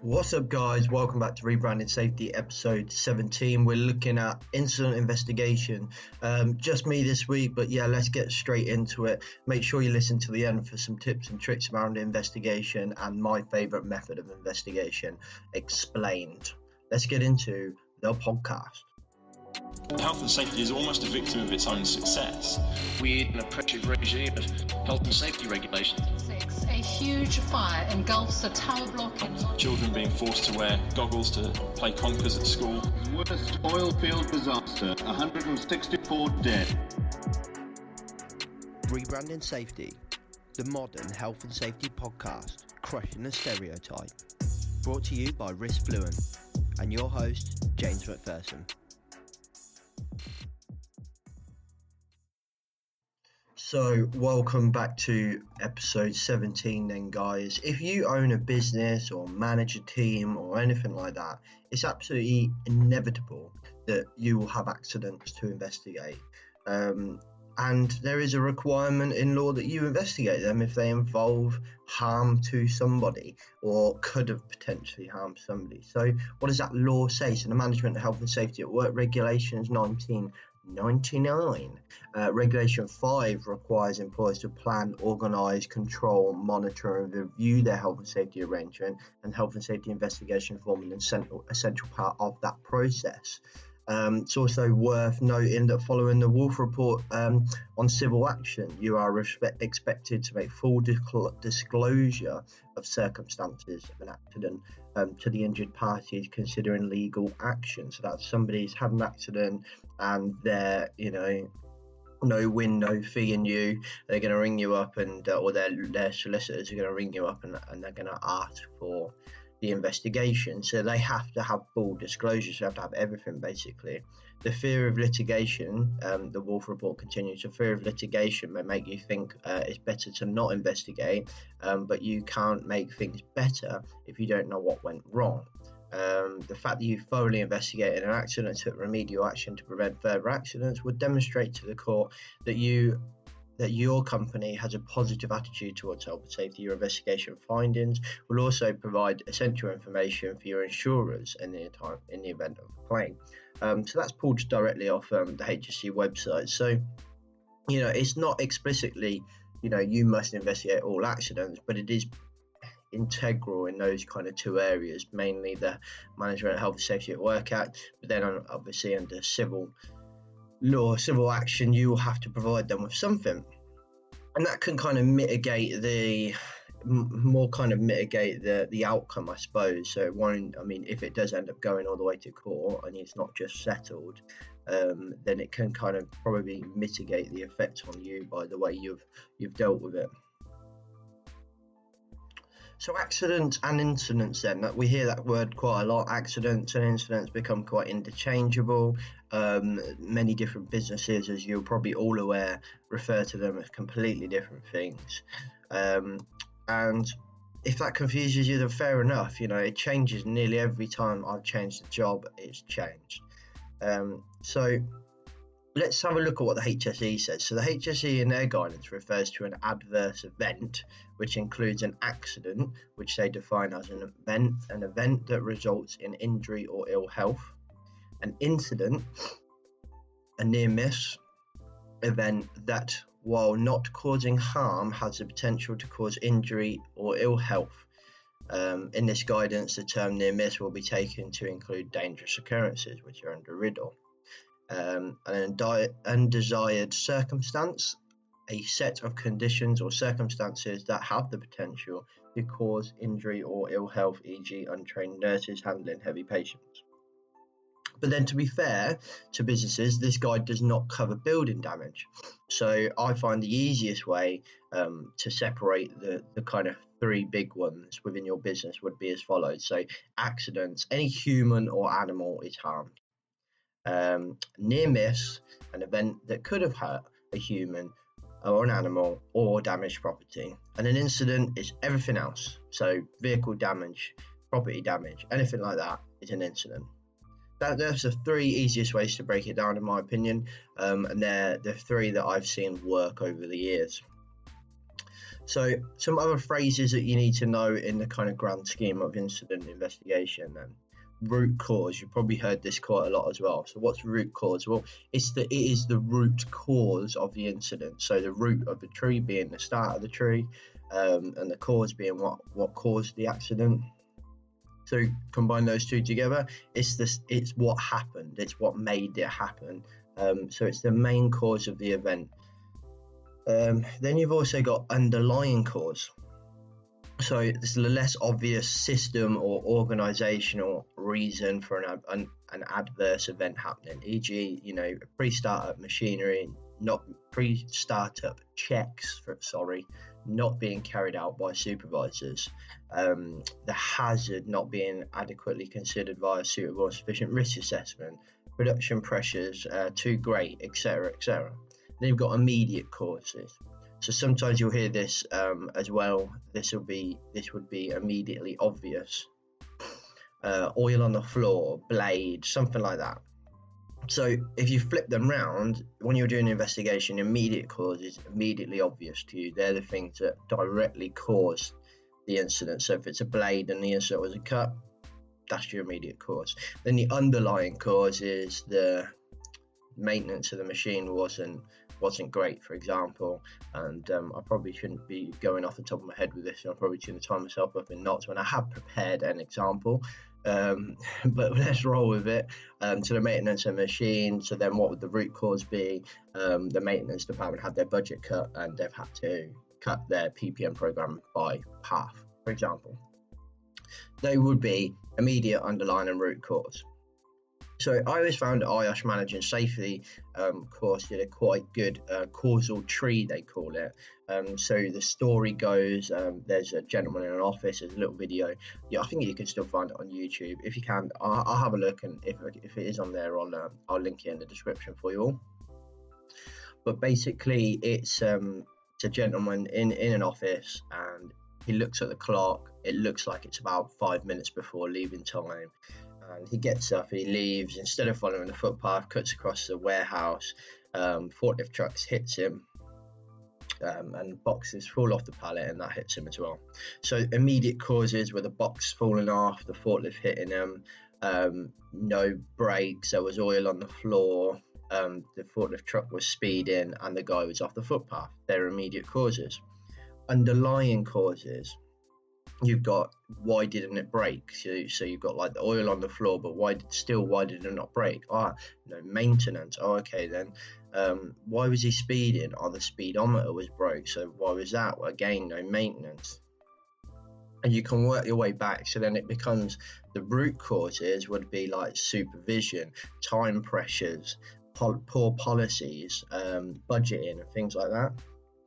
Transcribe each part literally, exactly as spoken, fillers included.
What's up, guys? Welcome back to Rebranding Safety episode seventeen. We're looking at incident investigation. Um, just me this week, but yeah, let's get straight into it. Make sure you listen to the end for some tips and tricks around investigation and my favorite method of investigation explained. Let's get into the podcast. Health and safety is almost a victim of its own success. We're in a oppressive regime of health and safety regulations. Six, a huge fire engulfs a tower block in... Children being forced to wear goggles to play conkers at school. Worst oil field disaster, one hundred sixty-four dead. Rebranding Safety, the modern health and safety podcast, crushing the stereotype. Brought to you by Risk Fluent and your host, James McPherson. So welcome back to episode seventeen then, guys. If you own a business or manage a team or anything like that, it's absolutely inevitable that you will have accidents to investigate. Um, and there is a requirement in law that you investigate them if they involve harm to somebody or could have potentially harmed somebody. So what does that law say? So the Management of Health and Safety at Work Regulations nineteen ninety-nine. Uh, Regulation five requires employers to plan, organise, control, monitor and review their health and safety arrangement, and health and safety investigation form an essential, essential part of that process. Um, it's also worth noting that following the Wolf Report um, on civil action, you are respe- expected to make full disclo- disclosure of circumstances of an accident um, to the injured parties considering legal action. So that's somebody's had an accident and they're, you know, no win, no fee in you. They're going to ring you up and, uh, or their their solicitors are going to ring you up and, and they're going to ask for the investigation. So they have to have full disclosure. So they have to have everything, basically. The fear of litigation, um, the Wolf Report continues, the fear of litigation may make you think uh, it's better to not investigate, um, but you can't make things better if you don't know what went wrong. Um, the fact that you thoroughly investigated an accident and took remedial action to prevent further accidents would demonstrate to the court that you that your company has a positive attitude towards health and safety. Your investigation findings will also provide essential information for your insurers in the time in the event of a claim. Um, so that's pulled directly off um, the H S C website. So, you know, it's not explicitly, you know, you must investigate all accidents, but it is integral in those kind of two areas, mainly the Management of Health and Safety at Work Act, but then obviously under civil law, civil action, you will have to provide them with something, and that can kind of mitigate the more kind of mitigate the the outcome, I suppose. So it won't, I mean, if it does end up going all the way to court and it's not just settled, um, then it can kind of probably mitigate the effect on you by the way you've you've dealt with it. So accidents and incidents then, that we hear that word quite a lot. Accidents and incidents become quite interchangeable. Um, many different businesses, as you're probably all aware, refer to them as completely different things. Um, and if that confuses you, then fair enough. You know, it changes nearly every time I've changed the job, it's changed. Um, so let's have a look at what the H S E says. So the H S E in their guidance refers to an adverse event, which includes an accident, which they define as an event, an event that results in injury or ill health. An incident, a near miss event that, while not causing harm, has the potential to cause injury or ill health. Um, in this guidance, the term near miss will be taken to include dangerous occurrences, which are under riddle. Um, an undesired circumstance, a set of conditions or circumstances that have the potential to cause injury or ill health, for example untrained nurses handling heavy patients. But then, to be fair to businesses, this guide does not cover building damage. So I find the easiest way um, to separate the, the kind of three big ones within your business would be as follows. So accidents, any human or animal is harmed. Um, near miss, an event that could have hurt a human or an animal or damaged property. And an incident is everything else. So vehicle damage, property damage, anything like that is an incident. That, that's the three easiest ways to break it down, in my opinion, um, and they're the three that I've seen work over the years. So some other phrases that you need to know in the kind of grand scheme of incident investigation then. Root cause, you've probably heard this quite a lot as well. So what's root cause? Well, it's the it is the root cause of the incident. So the root of the tree being the start of the tree, um, and the cause being what what caused the accident. So combine those two together, it's this it's what happened, it's what made it happen. Um, so it's the main cause of the event. Um, then you've also got underlying cause. So it's the less obvious system or organizational reason for an, an, an adverse event happening, for example, you know, pre-startup machinery, not pre-startup checks, for, sorry, not being carried out by supervisors, um, the hazard not being adequately considered via suitable and sufficient risk assessment, production pressures uh, too great, et cetera, et cetera. Then you've got immediate causes. So sometimes you'll hear this um, as well. This will be this would be immediately obvious. Uh, oil on the floor, blade, something like that. So if you flip them round, when you're doing an investigation, immediate cause is immediately obvious to you. They're the things that directly cause the incident. So if it's a blade and the incident was a cut, that's your immediate cause. Then the underlying cause is the maintenance of the machine wasn't wasn't great, for example, and um, I probably shouldn't be going off the top of my head with this, and I'm probably going to tie myself up in knots when I have prepared an example, um, but let's roll with it. Um, so the maintenance of the machine, so then what would the root cause be? Um, the maintenance department had their budget cut and they've had to cut their P P M program by half, for example. They would be immediate, underlying and root cause. So I always found I O S H Managing Safety um, course did a quite good uh, causal tree, they call it. Um, so the story goes, um, there's a gentleman in an office, there's a little video. Yeah, I think you can still find it on YouTube. If you can, I'll, I'll have a look, and if, if it is on there, I'll, uh, I'll link it in the description for you all. But basically, it's, um, it's a gentleman in, in an office, and he looks at the clock. It looks like it's about five minutes before leaving time. And he gets up, he leaves, instead of following the footpath, cuts across the warehouse, um, forklift trucks hits him, um, and boxes fall off the pallet, and that hits him as well. So immediate causes were the box falling off, the forklift hitting him, um, no brakes, there was oil on the floor, um, the forklift truck was speeding, and the guy was off the footpath. They're immediate causes. Underlying causes, you've got why didn't it break? So, so you've got like the oil on the floor, but why did, still why did it not break? Ah, no maintenance. Oh, okay then. Um, why was he speeding? Oh, the speedometer was broke. So why was that? Well, again, no maintenance. And you can work your way back. So then it becomes the root causes would be like supervision, time pressures, pol- poor policies, um, budgeting, and things like that.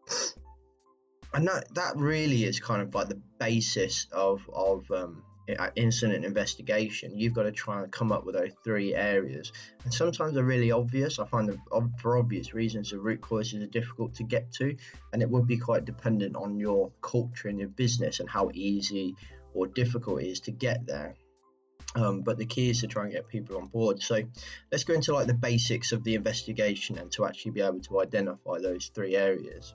And that, that really is kind of like the basis of, of um, incident investigation. You've got to try and come up with those three areas. And sometimes they're really obvious. I find that for obvious reasons, the root causes are difficult to get to. And it would be quite dependent on your culture and your business and how easy or difficult it is to get there. Um, but the key is to try and get people on board. So let's go into like the basics of the investigation and to actually be able to identify those three areas.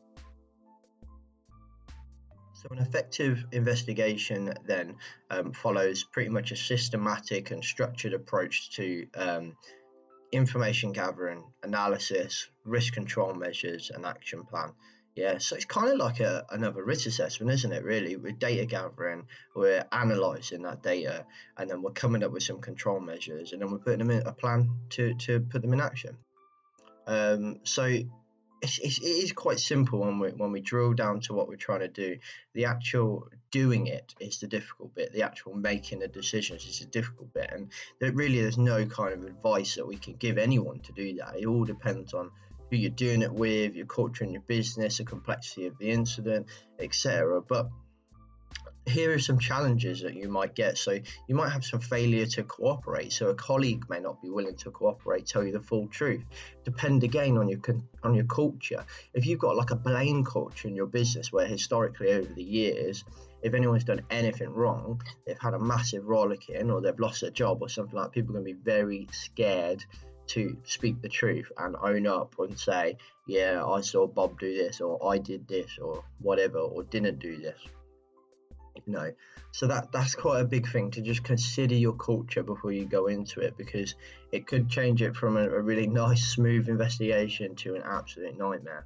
So an effective investigation then um, follows pretty much a systematic and structured approach to um, information gathering, analysis, risk control measures, and action plan. Yeah, so it's kind of like a, another risk assessment, isn't it, really? With data gathering, we're analysing that data, and then we're coming up with some control measures, and then we're putting them in a plan to, to put them in action. Um, so It's, it's, it is quite simple when we when we drill down to what we're trying to do. The actual doing it is the difficult bit. The actual making the decisions is the difficult bit, and there really there's no kind of advice that we can give anyone to do that. It all depends on who you're doing it with, your culture and your business, the complexity of the incident, et cetera. But here are some challenges that you might get. So you might have some failure to cooperate. So a colleague may not be willing to cooperate, tell you the full truth. Depend again on your on your culture. If you've got like a blame culture in your business where historically over the years, if anyone's done anything wrong, they've had a massive rollicking or they've lost their job or something like that, people are going to be very scared to speak the truth and own up and say, yeah, I saw Bob do this, or I did this, or whatever, or didn't do this. You know, so that that's quite a big thing, to just consider your culture before you go into it, because it could change it from a, a really nice, smooth investigation to an absolute nightmare.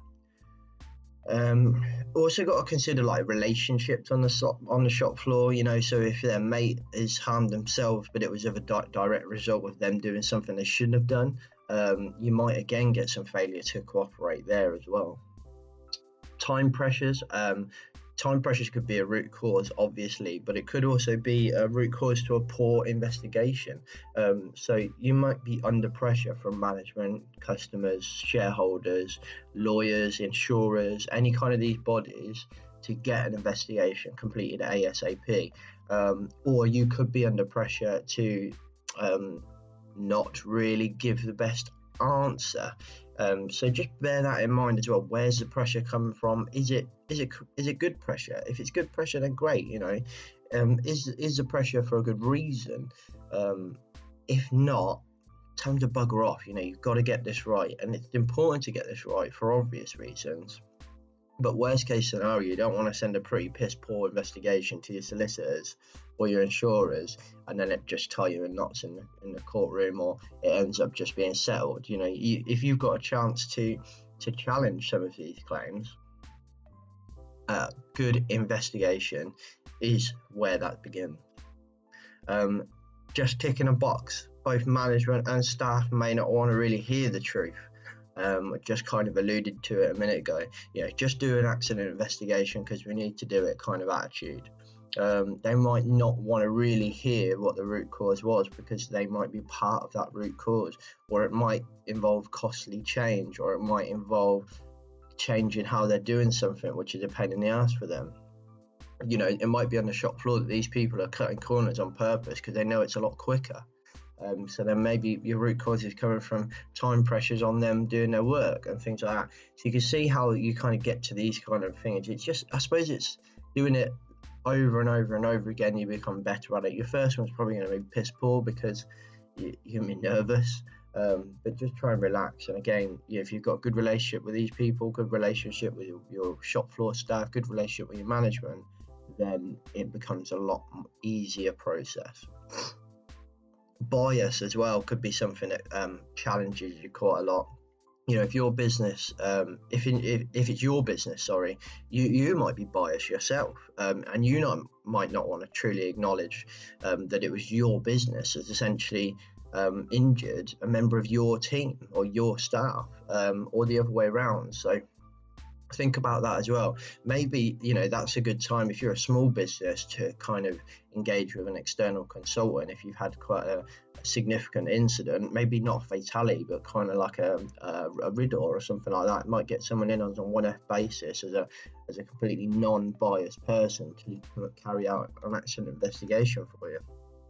Um, also got to consider like relationships on the shop on the shop floor. You know, so if their mate has harmed themselves, but it was of a di- direct result of them doing something they shouldn't have done, um, you might again get some failure to cooperate there as well. Time pressures. Um, Time pressures could be a root cause, obviously, but it could also be a root cause to a poor investigation. Um, so you might be under pressure from management, customers, shareholders, lawyers, insurers, any kind of these bodies to get an investigation completed ASAP. Um, or you could be under pressure to um, not really give the best answer. Um, so just bear that in mind as well. Where's the pressure coming from? Is it is it is it good pressure? If it's good pressure, then great. You know, um, is is the pressure for a good reason? Um, if not, time to bugger off. You know, you've got to get this right, and it's important to get this right for obvious reasons. But worst case scenario, you don't want to send a pretty piss poor investigation to your solicitors or your insurers, and then it just tie you in knots in the, in the courtroom, or it ends up just being settled. You know, you, if you've got a chance to to challenge some of these claims, uh, good investigation is where that begins. Um, just ticking a box. Both management and staff may not want to really hear the truth. Um, I just kind of alluded to it a minute ago. You know, just do an accident investigation because we need to do it kind of attitude. Um, they might not want to really hear what the root cause was, because they might be part of that root cause, or it might involve costly change, or it might involve changing how they're doing something, which is a pain in the ass for them. You know, it might be on the shop floor that these people are cutting corners on purpose because they know it's a lot quicker. Um, so then maybe your root cause is coming from time pressures on them doing their work and things like that. So you can see how you kind of get to these kind of things. It's just, I suppose it's doing it over and over and over again. You become better at it. Your first one's probably going to be piss poor because you, you're going to be nervous. Um, but just try and relax. And again, you know, if you've got a good relationship with these people, good relationship with your, your shop floor staff, good relationship with your management, then it becomes a lot easier process. Bias as well could be something that um, challenges you quite a lot. You know, if your business, um, if, in, if if it's your business, sorry, you, you might be biased yourself, um, and you not, might not want to truly acknowledge um, that it was your business that's essentially um, injured a member of your team or your staff, um, or the other way around. So think about that as well. Maybe, you know, that's a good time if you're a small business to kind of engage with an external consultant if you've had quite a, a significant incident, maybe not a fatality, but kind of like a, a, a R I D or or something like that. It might get someone in on a one-off basis as a as a completely non-biased person to carry out an accident investigation for you.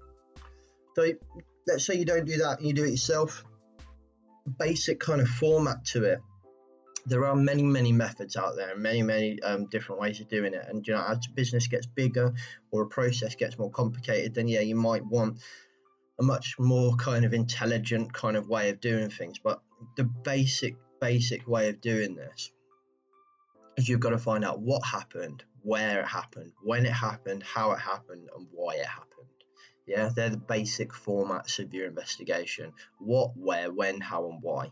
So let's say you don't do that and you do it yourself. Basic kind of format to it. There are many, many methods out there and many, many um, different ways of doing it. And, you know, as a business gets bigger or a process gets more complicated, then, yeah, you might want a much more kind of intelligent kind of way of doing things. But the basic, basic way of doing this is you've got to find out what happened, where it happened, when it happened, how it happened, and why it happened. Yeah, they're the basic formats of your investigation. What, where, when, how, and why.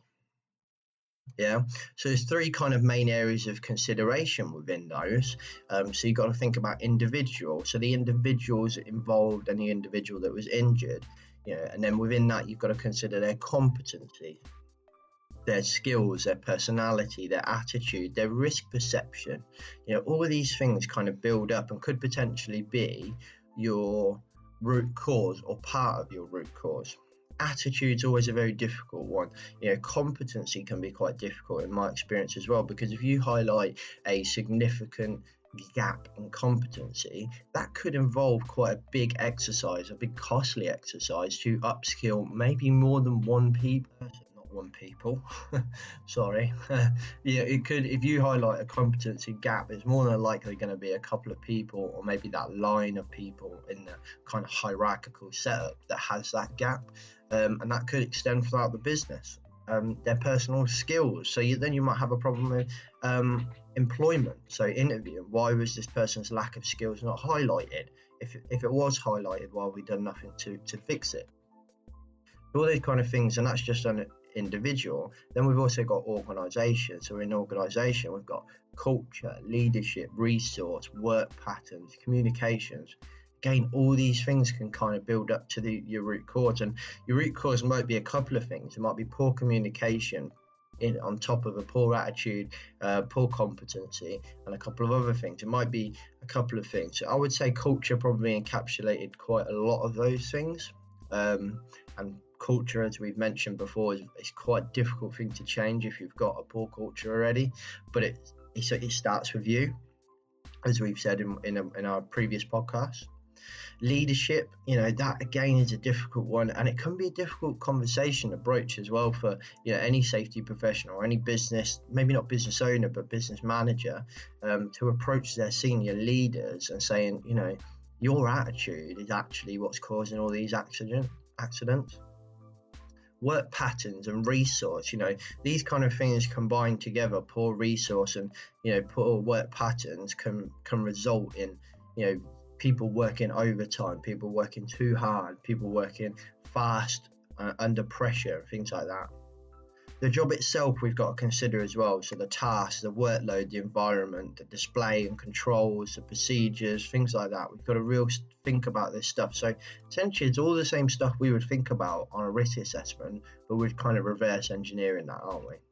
Yeah, so there's three kind of main areas of consideration within those. Um, so you've got to think about individual, so the individuals involved and the individual that was injured. You know, and then within that, you've got to consider their competency, their skills, their personality, their attitude, their risk perception. You know, all of these things kind of build up and could potentially be your root cause or part of your root cause. Attitude's always a very difficult one. You know, competency can be quite difficult in my experience as well, because if you highlight a significant gap in competency, that could involve quite a big exercise, a big costly exercise to upskill maybe more than one people. Not one people, sorry. Yeah, it could, if you highlight a competency gap, it's more than likely going to be a couple of people, or maybe that line of people in the kind of hierarchical setup that has that gap. um, and that could extend throughout the business. Um, their personal skills. So you, then you might have a problem with um, employment. So interviewing, why was this person's lack of skills not highlighted? If, if it was highlighted, why have we done nothing to, to fix it? All those kind of things, and that's just an individual. Then we've also got organisation. So in organisation, we've got culture, leadership, resource, work patterns, communications. Again, all these things can kind of build up to the, your root cause, and your root cause might be a couple of things. It might be poor communication in, on top of a poor attitude, uh, poor competency, and a couple of other things. It might be a couple of things. So I would say culture probably encapsulated quite a lot of those things. Um, and culture, as we've mentioned before, is, is quite a difficult thing to change if you've got a poor culture already. But it it, it starts with you, as we've said in, in, a, in our previous podcast. Leadership, you know, that again is a difficult one, and it can be a difficult conversation approach as well for, you know, any safety professional or any business, maybe not business owner, but business manager, um, to approach their senior leaders and saying, you know, your attitude is actually what's causing all these accident accidents. Work patterns and resource, you know, these kind of things combined together, poor resource and, you know, poor work patterns can can result in, you know, people working overtime, people working too hard, people working fast, uh, under pressure, things like that. The job itself we've got to consider as well. So the tasks, the workload, the environment, the display and controls, the procedures, things like that. We've got to real think about this stuff. So essentially it's all the same stuff we would think about on a risk assessment, but we're kind of reverse engineering that, aren't we?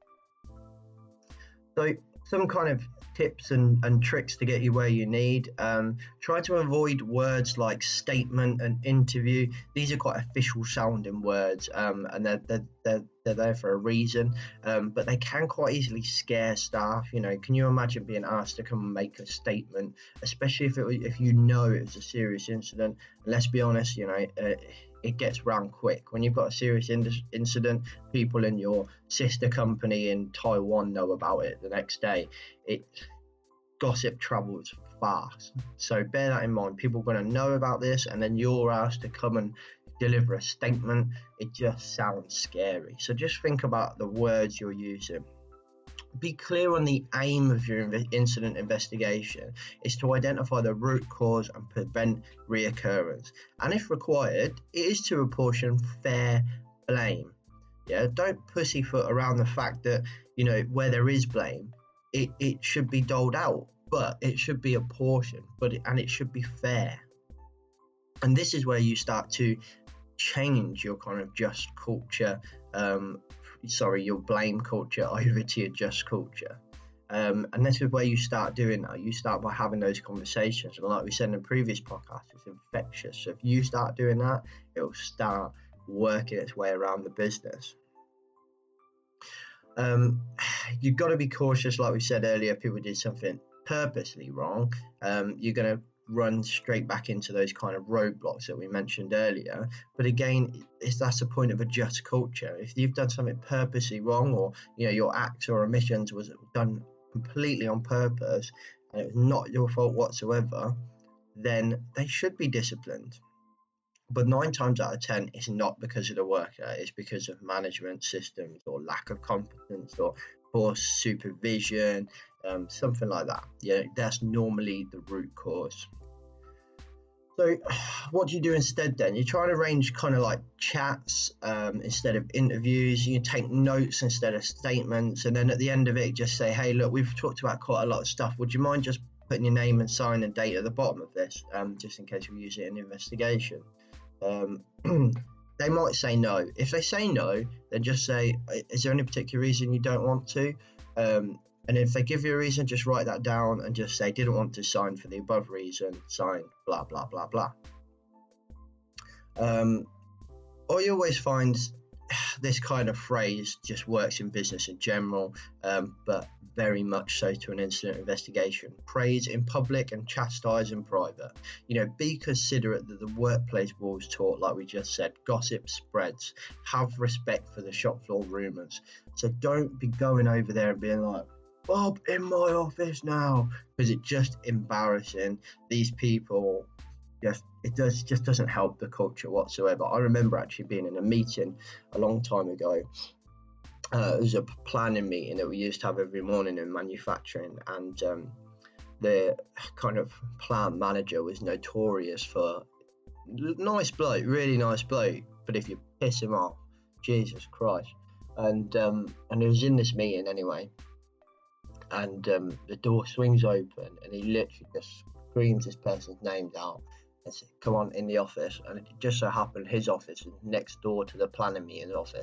So some kind of tips and, and tricks to get you where you need. Um, try to avoid words like statement and interview. These are quite official sounding words, um, and they're, they're, they're, they're there for a reason, um, but they can quite easily scare staff. You know, can you imagine being asked to come and make a statement, especially if it, if you know it was a serious incident? And let's be honest, you know, uh, it gets round quick. When you've got a serious in- incident, people in your sister company in Taiwan know about it the next day. It gossip travels fast. So bear that in mind. People are going to know about this, and then you're asked to come and deliver a statement. It just sounds scary. So just think about the words you're using. Be clear on the aim of your incident investigation is to identify the root cause and prevent reoccurrence. And if required, it is to apportion fair blame. Yeah, don't pussyfoot around the fact that, you know, where there is blame, it, it should be doled out, but it should be apportioned, but it, and it should be fair. And this is where you start to change your kind of just culture, um, sorry, your blame culture over to your just culture. Um, and this is where you start doing that. You start by having those conversations. And like we said in the previous podcast, it's infectious. So if you start doing that, it'll start working its way around the business. Um, you've got to be cautious. Like we said earlier, if people did something purposely wrong, um, you're going to run straight back into those kind of roadblocks that we mentioned earlier. But again, it's that's the point of a just culture. If you've done something purposely wrong, or you know your acts or omissions was done completely on purpose and it was not your fault whatsoever, then they should be disciplined. But nine times out of ten, it's not because of the worker, it's because of management systems or lack of competence or poor supervision, um, something like that. Yeah, that's normally the root cause. So what do you do instead then? You try to arrange kind of like chats um, instead of interviews. You take notes instead of statements. And then at the end of it, just say, hey, look, we've talked about quite a lot of stuff. Would you mind just putting your name and sign and date at the bottom of this, um, just in case we use it in the investigation? Um, they might say no. If they say no, then just say, is there any particular reason you don't want to? Um, And if they give you a reason, just write that down and just say, didn't want to sign for the above reason, sign, blah, blah, blah, blah. Um, or you always find this kind of phrase just works in business in general, um, but very much so to an incident investigation. Praise in public and chastise in private. You know, be considerate that the workplace rules taught, like we just said, gossip spreads. Have respect for the shop floor rumours. So don't be going over there and being like, Bob in my office now, because it's just embarrassing. These people just it does just doesn't help the culture whatsoever. I remember actually being in a meeting a long time ago. Uh, it was a planning meeting that we used to have every morning in manufacturing, and um, the kind of plant manager was notorious for nice bloke, really nice bloke, but if you piss him off, Jesus Christ. And um, and it was in this meeting anyway, and um, the door swings open, and he literally just screams this person's names out and says, "Come on in the office." And it just so happened his office is next door to the planning meeting office.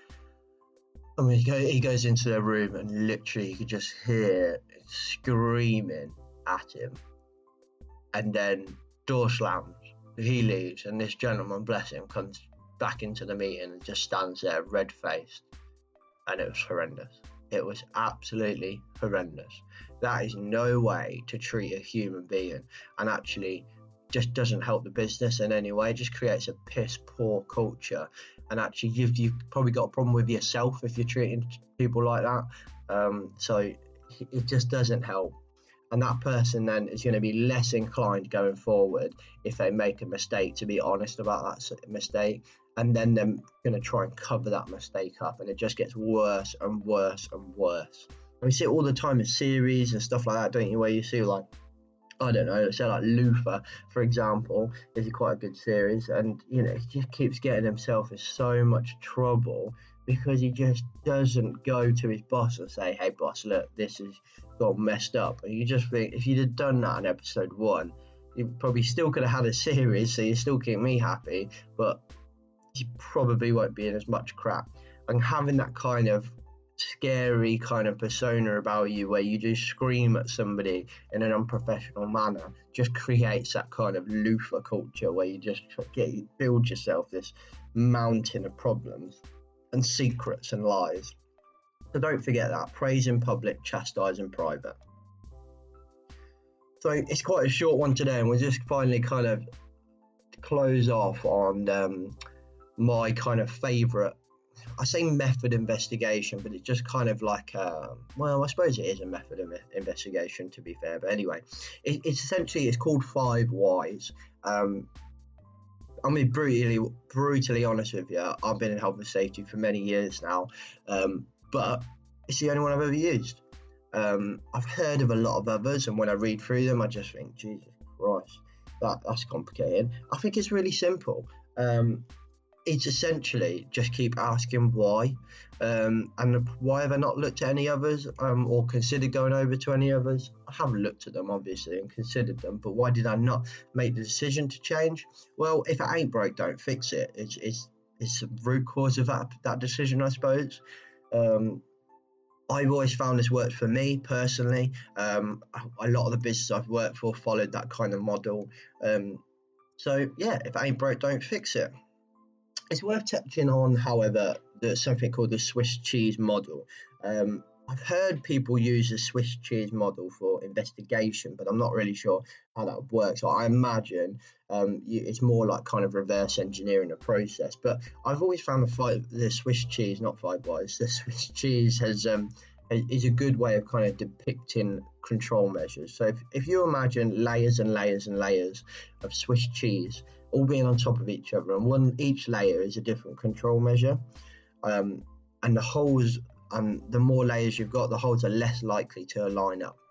I mean, he, go, he goes into the room, and literally you could just hear screaming at him, and then door slams. He leaves, and this gentleman, bless him, comes back into the meeting and just stands there red-faced, and it was horrendous. It was absolutely horrendous. That is no way to treat a human being, and actually just doesn't help the business in any way. It just creates a piss-poor culture, and actually you've, you've probably got a problem with yourself if you're treating people like that. Um, so it just doesn't help. And that person then is going to be less inclined going forward if they make a mistake to be honest about that mistake, and then they're going to try and cover that mistake up, and it just gets worse and worse and worse. And we see it all the time in series and stuff like that, don't you, where you see, like, I don't know, let's say like Luther, for example, is quite a good series, and, you know, he just keeps getting himself in so much trouble because he just doesn't go to his boss and say, "Hey boss, look, this has got messed up." And you just think, if you'd have done that in episode one, you probably still could have had a series, so you still keep me happy, but you probably won't be in as much crap. And having that kind of scary kind of persona about you, where you do scream at somebody in an unprofessional manner, just creates that kind of Luther culture where you just get you build yourself this mountain of problems and secrets and lies. So don't forget that. Praise in public, chastise in private. So it's quite a short one today, and we'll just finally kind of close off on um, my kind of favourite, I say method investigation, but it's just kind of like, a, well, I suppose it is a method of investigation, to be fair. But anyway, it, it's essentially, it's called Five Whys. Um, I'm being brutally, brutally honest with you. I've been in health and safety for many years now, um, but it's the only one I've ever used. Um, I've heard of a lot of others, and when I read through them, I just think, Jesus Christ, that, that's complicated. I think it's really simple. Um, it's essentially just keep asking why, um, and why have I not looked at any others, um, or considered going over to any others? I have looked at them, obviously, and considered them, but why did I not make the decision to change? Well, if it ain't broke, don't fix it. It's it's it's the root cause of that that decision, I suppose. Um, I've always found this worked for me personally. Um, a lot of the business I've worked for followed that kind of model. Um, so yeah, if it ain't broke, don't fix it. It's worth touching on, however, there's something called the Swiss cheese model. Um, I've heard people use the Swiss cheese model for investigation, but I'm not really sure how that works. So I imagine um, it's more like kind of reverse engineering a process. But I've always found the, five, the Swiss cheese, not Five Whys, the Swiss cheese has um, is a good way of kind of depicting control measures. So if, if you imagine layers and layers and layers of Swiss cheese, all being on top of each other, and one each layer is a different control measure, um, and the holes, um, the more layers you've got, the holes are less likely to line up.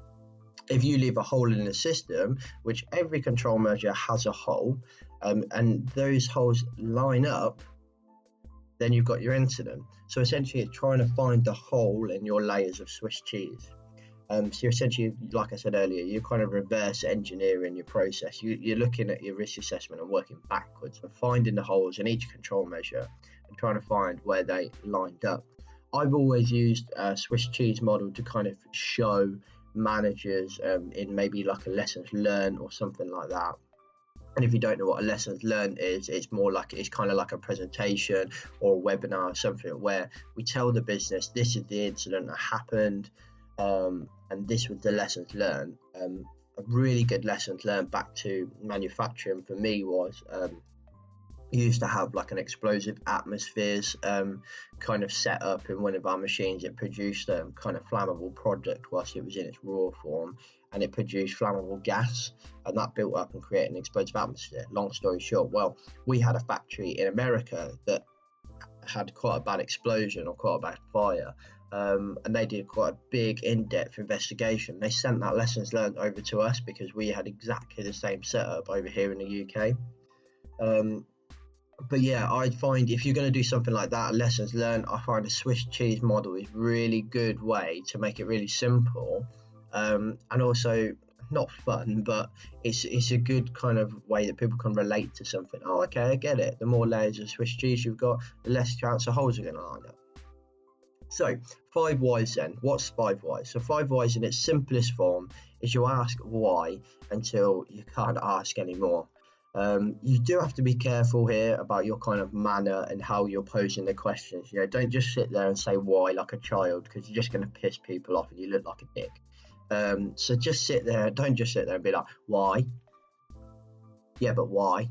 If you leave a hole in the system, which every control measure has a hole, um, and those holes line up, then you've got your incident. So essentially it's trying to find the hole in your layers of Swiss cheese. Um, so you're essentially, like I said earlier, you're kind of reverse engineering your process. You, you're looking at your risk assessment and working backwards and finding the holes in each control measure and trying to find where they lined up. I've always used a Swiss cheese model to kind of show managers um, in maybe like a lessons learned or something like that. And if you don't know what a lessons learned is, it's more like, it's kind of like a presentation or a webinar or something where we tell the business, this is the incident that happened. Um, and this was the lessons learned. Um, a really good lessons learned back to manufacturing for me was um, we used to have like an explosive atmospheres um, kind of set up in one of our machines. It produced a kind of flammable product whilst it was in its raw form, and it produced flammable gas, and that built up and created an explosive atmosphere. Long story short, well, we had a factory in America that had quite a bad explosion or quite a bad fire, um, and they did quite a big in-depth investigation. They sent that lessons learned over to us because we had exactly the same setup over here in the U K. Um, but yeah, I find if you're going to do something like that, lessons learned, I find a Swiss cheese model is a really good way to make it really simple, um, and also not fun, but it's it's a good kind of way that people can relate to something. Oh, okay, I get it. The more layers of Swiss cheese you've got, the less chance the holes are going to line up. So five whys then. What's five whys? So five whys in its simplest form is you ask why until you can't ask anymore. Um, you do have to be careful here about your kind of manner and how you're posing the questions. You know, don't just sit there and say why like a child, because you're just going to piss people off and you look like a dick. Um, so just sit there. Don't just sit there and be like, why? Yeah, but why?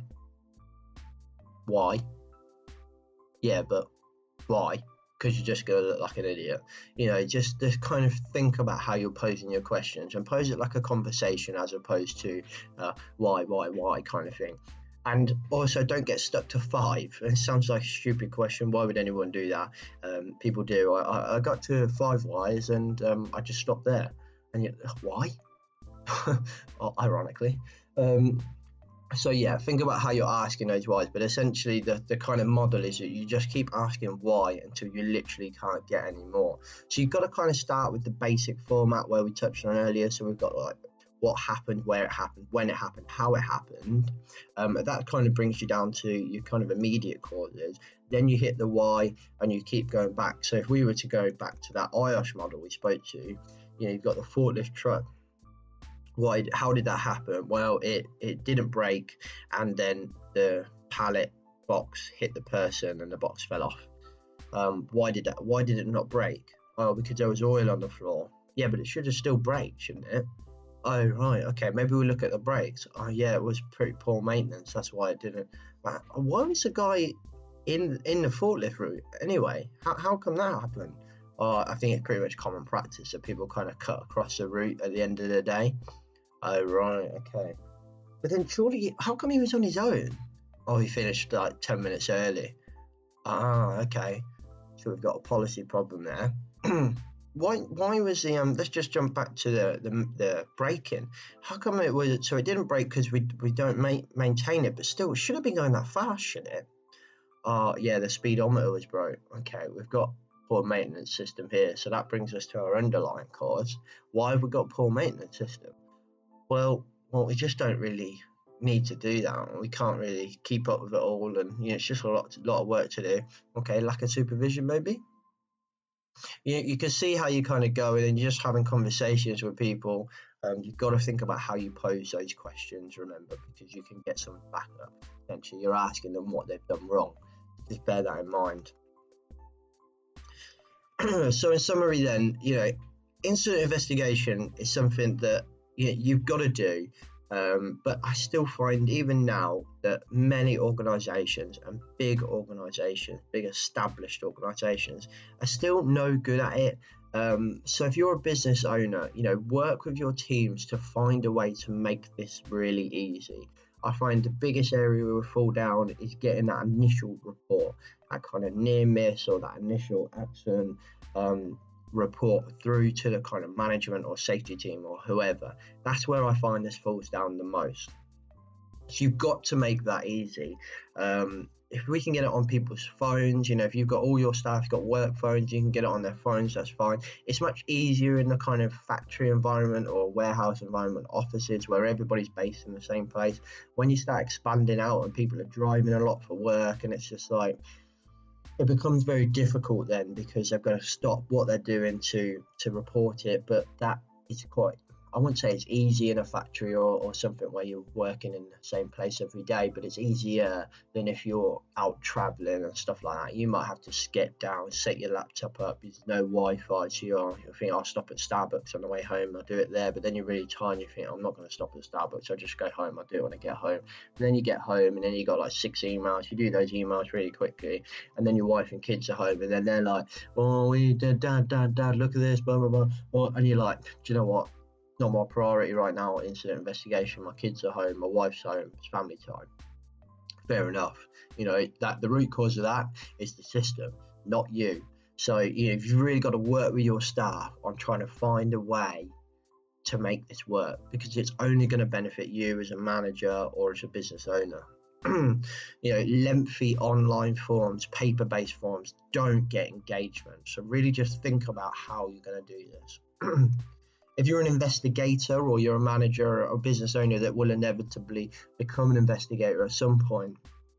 Why? Yeah, but why? Because you're just going to look like an idiot. You know, just, just kind of think about how you're posing your questions and pose it like a conversation as opposed to uh, why, why, why kind of thing. And also don't get stuck to five. It sounds like a stupid question. Why would anyone do that? Um, people do. I, I got to five whys and um, I just stopped there. And you, why? Ironically. Um, so yeah, think about how you're asking those whys, but essentially the, the kind of model is that you just keep asking why until you literally can't get any more. So you've got to kind of start with the basic format where we touched on earlier. So we've got like what happened, where it happened, when it happened, how it happened. Um, that kind of brings you down to your kind of immediate causes. Then you hit the why and you keep going back. So if we were to go back to that I O S model we spoke to, you know, you've got the forklift truck. Why? How did that happen? Well, it, it didn't break, and then the pallet box hit the person and the box fell off. Um, why did that? Why did it not break? Oh, because there was oil on the floor. Yeah, but it should have still braked, shouldn't it? Oh, right. Okay, maybe we'll look at the brakes. Oh, yeah, it was pretty poor maintenance. That's why it didn't. Why was the guy in in the forklift route anyway? How how come that happened? Oh, I think it's pretty much common practice that people kind of cut across the route at the end of the day. Oh, right, okay. But then surely, how come he was on his own? Oh, he finished like ten minutes early. Ah, okay. So we've got a policy problem there. why Why was the, um, let's just jump back to the, the, the braking. How come it was, so it didn't break because we, we don't ma- maintain it, but still, it should have been going that fast, shouldn't it? Oh, yeah, the speedometer was broke. Okay, we've got poor maintenance system here. So that brings us to our underlying cause. Why have we got poor maintenance system? Well, well, we just don't really need to do that. We can't really keep up with it all, and you know, it's just a lot, lot of work to do. Okay, lack of supervision, maybe. You you can see how you kind of go, and then you're just having conversations with people. Um, you've got to think about how you pose those questions. Remember, because you can get some backup. Essentially, you're asking them what they've done wrong. Just bear that in mind. So, in summary, then, you know, incident investigation is something that you know, you've got to do, um, but I still find even now that many organisations and big organisations, big established organisations, are still no good at it. Um, so if you're a business owner, you know, work with your teams to find a way to make this really easy. I find the biggest area we will fall down is getting that initial report, that kind of near miss or that initial action um, report through to the kind of management or safety team or whoever. That's where I find this falls down the most. So you've got to make that easy. Um, if we can get it on people's phones, you know, if you've got all your staff, you've got work phones, you can get it on their phones, that's fine. It's much easier in the kind of factory environment or warehouse environment, offices where everybody's based in the same place. When you start expanding out and people are driving a lot for work, and it's just like, it becomes very difficult then because they've got to stop what they're doing to to report it. But that is quite, I wouldn't say it's easy in a factory or, or something where you're working in the same place every day, but it's easier than if you're out traveling and stuff like that. You might have to skip down, set your laptop up, there's no Wi-Fi, so you're, you think I'll stop at Starbucks on the way home, I'll do it there, but then you're really tired and you think I'm not going to stop at Starbucks, I'll just go home, I'll do it when I get home. And then you get home and then you got like six emails, you do those emails really quickly, and then your wife and kids are home and then they're like, oh, we dad, dad, dad, dad, look at this, blah, blah, blah, and you're like, do you know what? not my priority right now, incident investigation. My kids are home, my wife's home, it's family time. Fair enough. You know, that the root cause of that is the system, not you. So, you know, you've really got to work with your staff on trying to find a way to make this work, because it's only going to benefit you as a manager or as a business owner. You know, lengthy online forms, paper-based forms don't get engagement. So really just think about how you're going to do this. If you're an investigator or you're a manager or a business owner that will inevitably become an investigator at some point,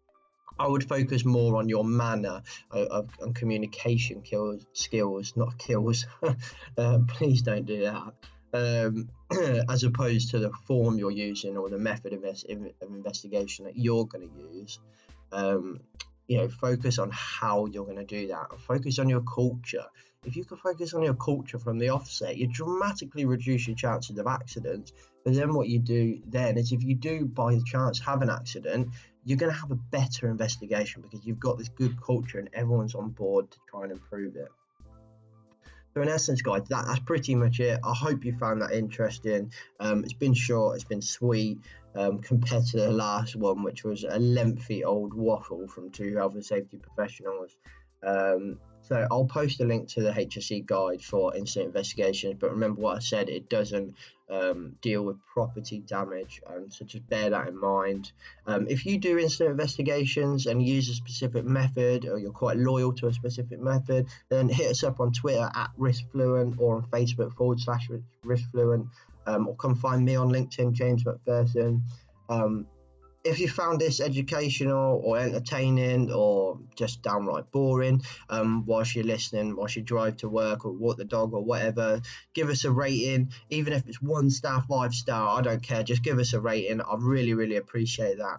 I would focus more on your manner of, of on communication skills, skills, not kills. uh, please don't do that. Um, as opposed to the form you're using or the method of, of investigation that you're going to use. Um, you know, focus on how you're going to do that. Focus on your culture. If you can focus on your culture from the offset, you dramatically reduce your chances of accidents. But then what you do then is, if you do by chance have an accident, you're going to have a better investigation because you've got this good culture and everyone's on board to try and improve it. So in essence, guys, that, that's pretty much it. I hope you found that interesting. Um, it's been short, it's been sweet, um, compared to the last one, which was a lengthy old waffle from two health and safety professionals. Um, so I'll post a link to the H S E guide for incident investigations, but remember what I said, it doesn't um, deal with property damage, um, so just bear that in mind. Um, if you do incident investigations and use a specific method, or you're quite loyal to a specific method, then hit us up on Twitter at RiskFluent or on Facebook forward slash RiskFluent, um, or come find me on LinkedIn, James McPherson. Um, If you found this educational or entertaining or just downright boring um, whilst you're listening, whilst you drive to work or walk the dog or whatever, give us a rating. Even if it's one star, five star, I don't care. Just give us a rating. I really, really appreciate that.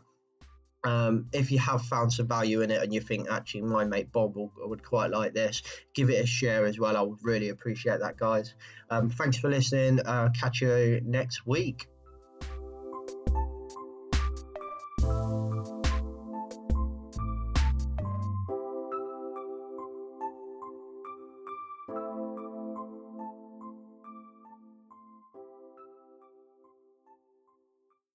Um, if you have found some value in it and you think, actually, my mate Bob will, would quite like this, give it a share as well. I would really appreciate that, guys. Um, thanks for listening. Uh, catch you next week.